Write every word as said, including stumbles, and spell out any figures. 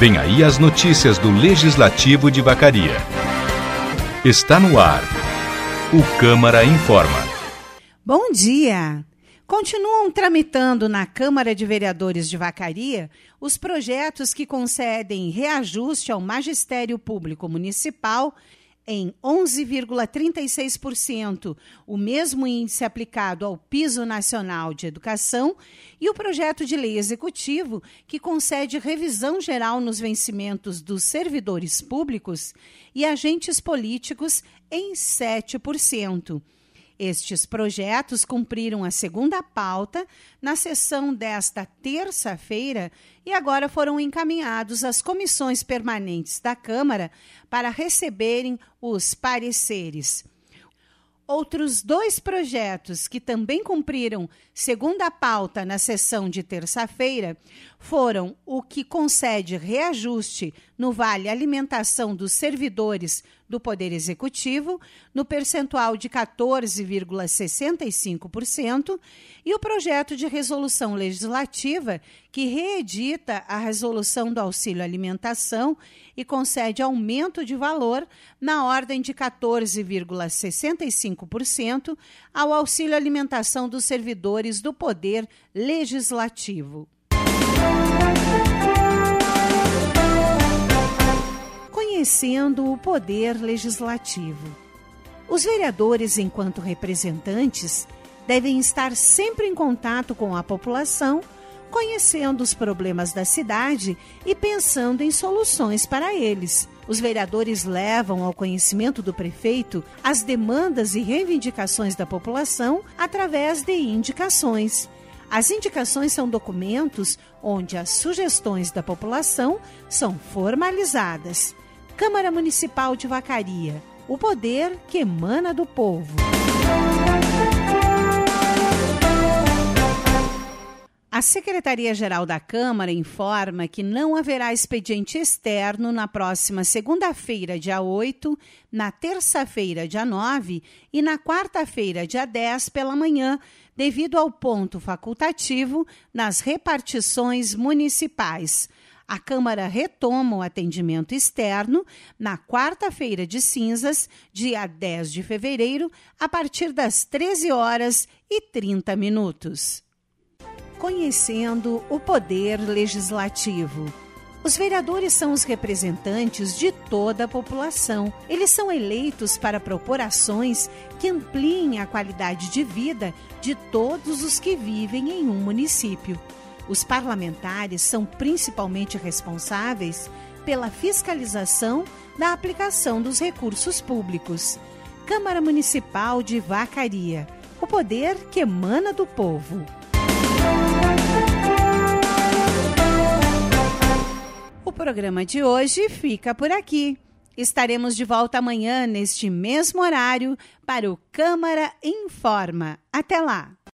Vem aí as notícias do Legislativo de Vacaria. Está no ar. O Câmara Informa. Bom dia! Continuam tramitando na Câmara de Vereadores de Vacaria os projetos que concedem reajuste ao Magistério Público Municipal em onze vírgula trinta e seis por cento, o mesmo índice aplicado ao Piso Nacional de Educação, e o projeto de lei executivo que concede revisão geral nos vencimentos dos servidores públicos e agentes políticos em sete por cento. Estes projetos cumpriram a segunda pauta na sessão desta terça-feira e agora foram encaminhados às comissões permanentes da Câmara para receberem os pareceres. Outros dois projetos que também cumpriram segunda pauta na sessão de terça-feira foram o que concede reajuste no Vale Alimentação dos servidores do Poder Executivo, no percentual de quatorze vírgula sessenta e cinco por cento, e o projeto de resolução legislativa que reedita a resolução do auxílio alimentação e concede aumento de valor na ordem de quatorze vírgula sessenta e cinco por cento ao auxílio alimentação dos servidores do Poder Legislativo. Conhecendo o Poder Legislativo. Os vereadores, enquanto representantes, devem estar sempre em contato com a população, conhecendo os problemas da cidade e pensando em soluções para eles. Os vereadores levam ao conhecimento do prefeito as demandas e reivindicações da população através de indicações. As indicações são documentos onde as sugestões da população são formalizadas. Câmara Municipal de Vacaria, o poder que emana do povo. A Secretaria-Geral da Câmara informa que não haverá expediente externo na próxima segunda-feira, dia oito, na terça-feira, dia nove e na quarta-feira, dia dez, pela manhã, devido ao ponto facultativo nas repartições municipais. A Câmara retoma o atendimento externo na quarta-feira de cinzas, dia dez de fevereiro, a partir das treze horas e trinta minutos. Conhecendo o Poder Legislativo. Os vereadores são os representantes de toda a população. Eles são eleitos para propor ações que ampliem a qualidade de vida de todos os que vivem em um município. Os parlamentares são principalmente responsáveis pela fiscalização da aplicação dos recursos públicos. Câmara Municipal de Vacaria, o poder que emana do povo. O programa de hoje fica por aqui. Estaremos de volta amanhã, neste mesmo horário, para o Câmara Informa. Até lá!